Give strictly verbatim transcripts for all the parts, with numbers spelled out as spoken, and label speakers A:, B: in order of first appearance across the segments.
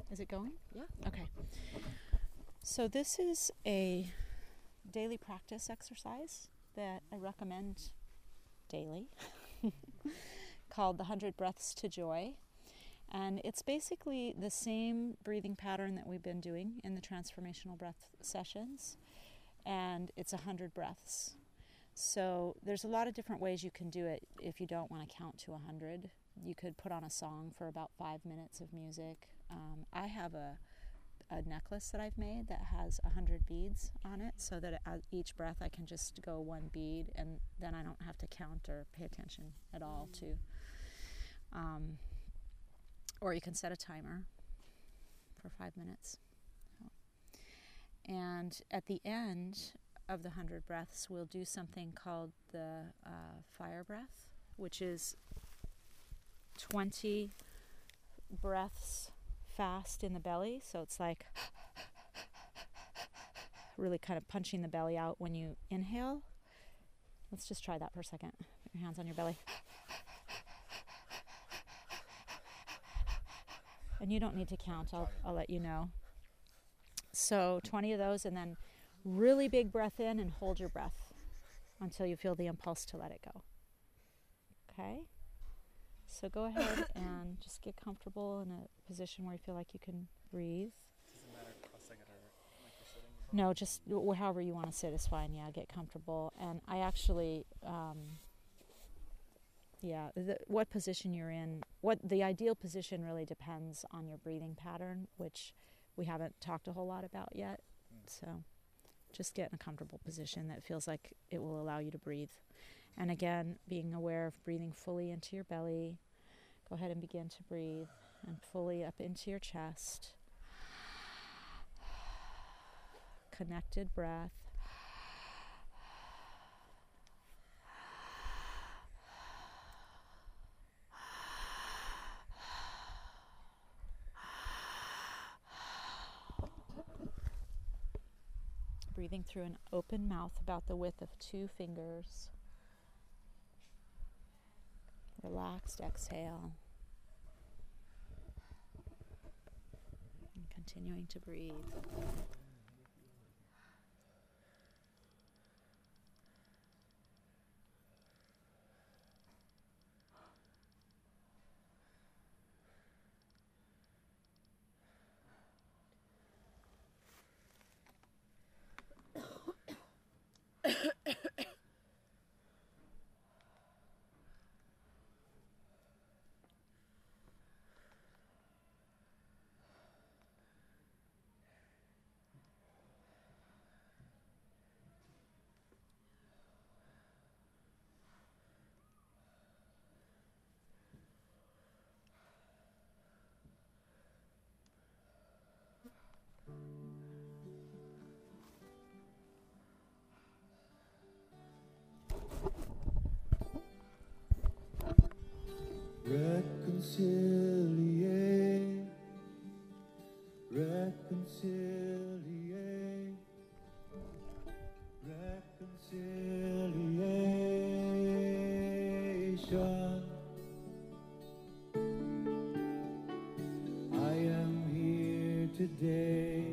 A: Is it going?
B: Yeah.
A: Okay. So this is a daily practice exercise that I recommend daily called the one hundred Breaths to Joy. And it's basically the same breathing pattern that we've been doing in the transformational breath sessions. And it's one hundred breaths. So there's a lot of different ways you can do it if you don't want to count to one hundred. You could put on a song for about five minutes of music. Um, I have a, a necklace that I've made that has one hundred beads on it, so that at each breath I can just go one bead, and then I don't have to count or pay attention at all to. Um, or you can set a timer for five minutes. And at the end of the one hundred breaths, we'll do something called the uh, fire breath, which is twenty breaths fast in the belly. So it's like really kind of punching the belly out when you inhale. Let's just try that for a second. Put your hands on your belly. And you don't need to count. I'll, I'll let you know. So twenty of those, and then really big breath in and hold your breath until you feel the impulse to let it go. Okay? So go ahead and just get comfortable in a position where you feel like you can breathe.
C: Doesn't matter cross-legged or like you're sitting?
A: No, just w- however you want to sit is fine. Yeah, get comfortable. And I actually, um, yeah, the, what position you're in, what the ideal position really depends on your breathing pattern, which we haven't talked a whole lot about yet. Mm. So just get in a comfortable position that feels like it will allow you to breathe. And again, being aware of breathing fully into your belly. Go ahead and begin to breathe and fully up into your chest. Connected breath. Breathing through an open mouth about the width of two fingers. Relaxed exhale. And continuing to breathe.
D: Reconciliate, reconciliate, reconciliation. I am here today.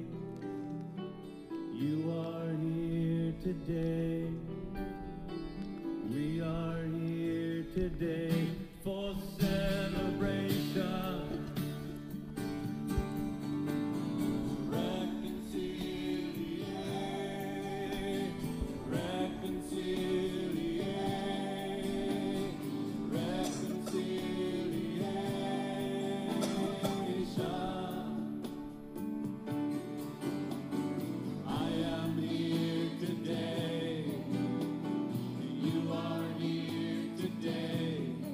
D: You are here today. We are here today for celebration. Reconciliate, reconciliate, reconciliation. I am here today. You are here today.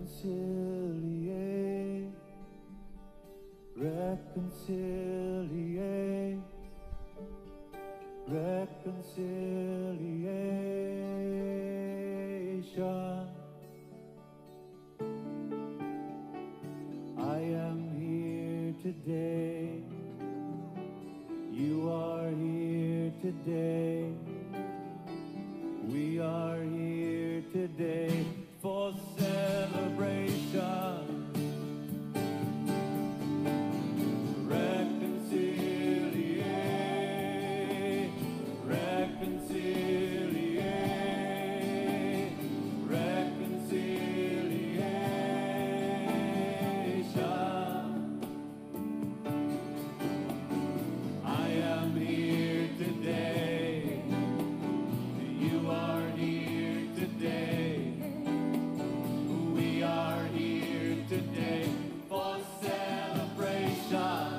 D: reconciliate, reconciliate, reconciliation. I am here today. You are here today. We are here today for celebration. Reconciliate, reconciliate, reconciliation. I am here today. You are here today. We are here today for celebration.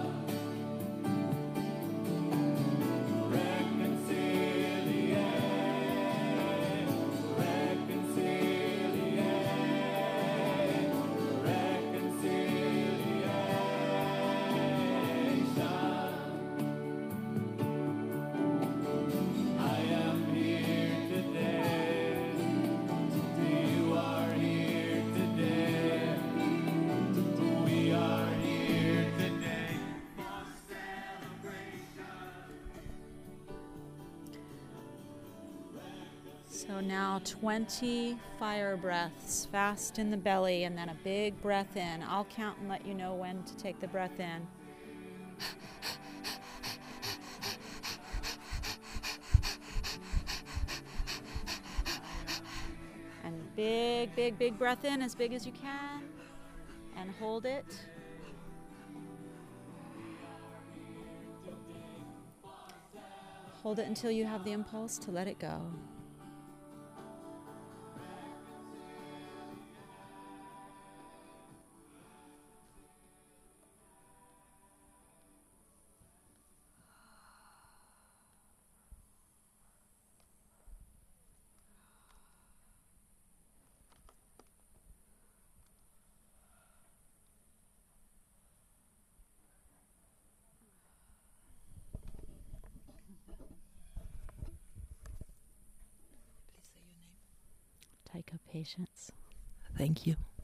D: Reconciliate, reconciliate, reconciliation. I am here today. You are here today. We are here today for celebration.
A: So now twenty fire breaths, fast in the belly, and then a big breath in. I'll count and let you know when to take the breath in. And big, big, big breath in, as big as you can, and hold it. Hold it until you have the impulse to let it go. Taika Patience.
B: Thank you.